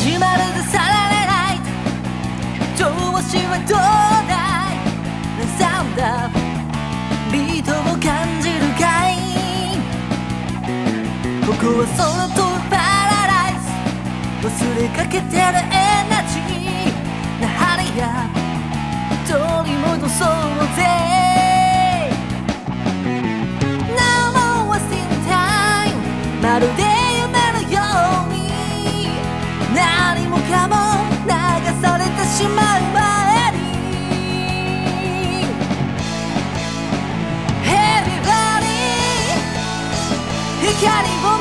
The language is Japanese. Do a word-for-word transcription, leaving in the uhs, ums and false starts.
始まるでさられない調子はどうだいサウンドビートを感じるかいここは空飛ぶパラダイス忘れかけてるエナジーなハリや取り戻そうぜ No more wasting time まるで夢のように何もかも流されてしまう前に Everybody 光を